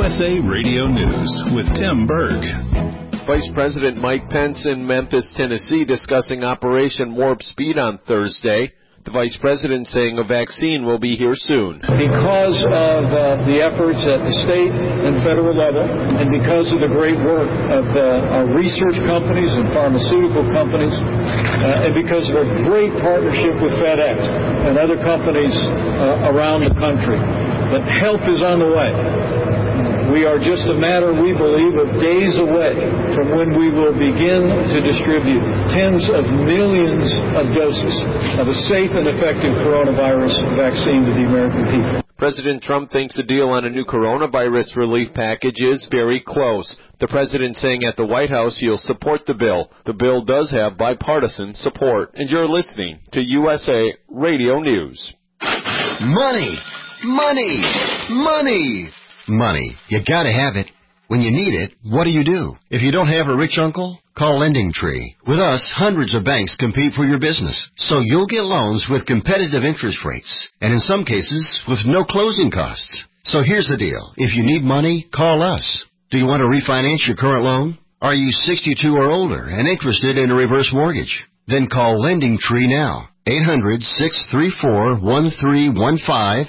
USA Radio News with Tim Berg. Vice President Mike Pence in Memphis, Tennessee, discussing Operation Warp Speed on Thursday. The Vice President saying a vaccine will be here soon. Because of the efforts at the state and federal level, and because of the great work of our research companies and pharmaceutical companies, and because of a great partnership with FedEx and other companies around the country, that help is on the way. We are just a matter, we believe, of days away from when we will begin to distribute tens of millions of doses of a safe and effective coronavirus vaccine to the American people. President Trump thinks a deal on a new coronavirus relief package is very close. The president saying at the White House he'll support the bill. The bill does have bipartisan support. And you're listening to USA Radio News. Money! Money! Money! Money. You gotta have it. When you need it, what do? If you don't have a rich uncle, call LendingTree. With us, hundreds of banks compete for your business, so you'll get loans with competitive interest rates, and in some cases, with no closing costs. So here's the deal. If you need money, call us. Do you want to refinance your current loan? Are you 62 or older and interested in a reverse mortgage? Then call LendingTree now. 800-634-1315.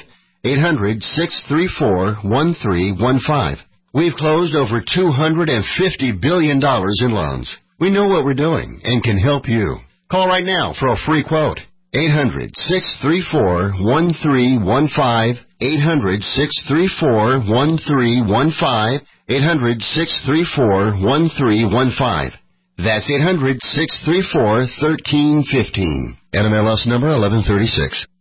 800-634-1315. We've closed over $250 billion in loans. We know what we're doing and can help you. Call right now for a free quote. 800-634-1315. 800-634-1315. 800-634-1315. That's 800-634-1315. NMLS number 1136.